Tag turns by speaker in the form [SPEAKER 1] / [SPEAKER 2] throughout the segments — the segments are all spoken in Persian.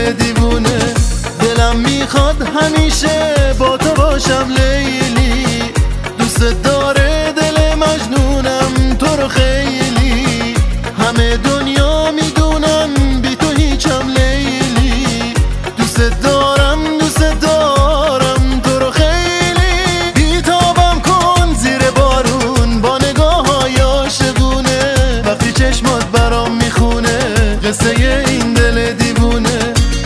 [SPEAKER 1] دل دیوونه. دلم میخواد همیشه با تو باشم لیلی، دوست داره دل مجنونم تو رو خیلی. همه دنیا میدونن بی تو هیچم لیلی، دوست دارم تو رو خیلی. بیتابم کن زیر بارون با نگاه های عاشقونه، وقتی چشمات برام میخونه قصه این دل دیوونه.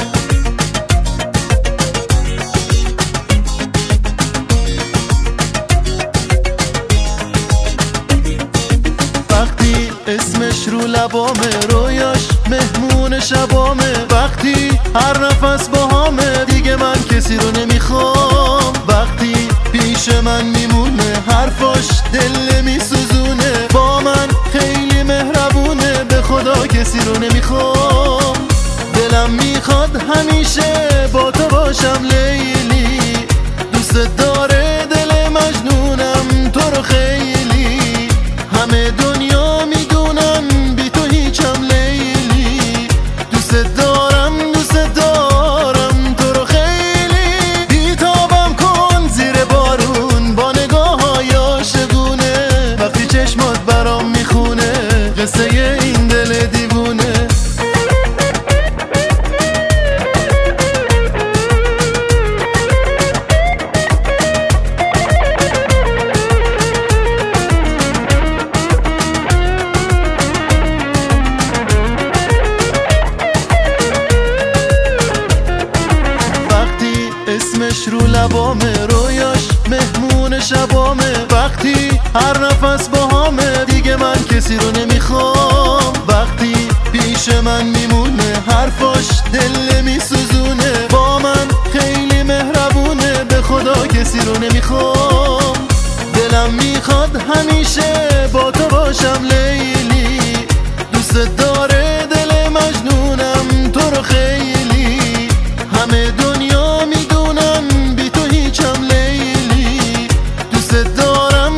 [SPEAKER 1] وقتی اسمش رو لبامه، رویاش مهمون شبامه، وقتی هر نفس باهامه دیگه من کسی رو نمیخوام. وقتی پیش من میمونه حرفاش دل میسوزونه، با من خیلی مهربونه، به خدا کسی رو نمیخوام. دلم میخواد همیشه با تو باشم لیلی، دوست داره دل مجنونم تو رو خیلی. همه دنیا میدونن بی تو هیچم لیلی، دوست دارم تو رو خیلی. بیتابم کن زیر بارون با نگاه های عاشقونه، وقتی چشمات برام میخونه قصه این دل دیوونه. اسمش رو لبامه، رویاش مهمون شبامه، وقتی هر نفس باهامه دیگه من کسی رو نمیخوام. وقتی پیش من میمونه حرفاش دل میسوزونه، با من خیلی مهربونه، به خدا کسی رو نمیخوام. دلم میخواد همیشه با تو باشم لیلی، دوست داره دل مجنونم تو رو خیلی. همه دنیا میدونن بی تو هیچم لیلی، دوست دارم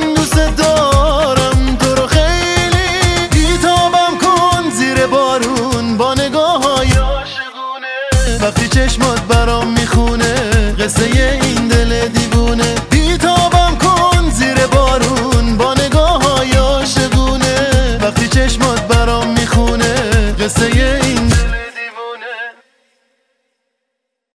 [SPEAKER 1] تو رو خیلی. بیتابم کن زیر بارون با نگاه های عاشقونه، وقتی چشمات برام میخونه قصه این دل دیوونه. بیتابم کن زیر بارون با نگاه های عاشقونه، وقتی چشمات برام میخونه قصه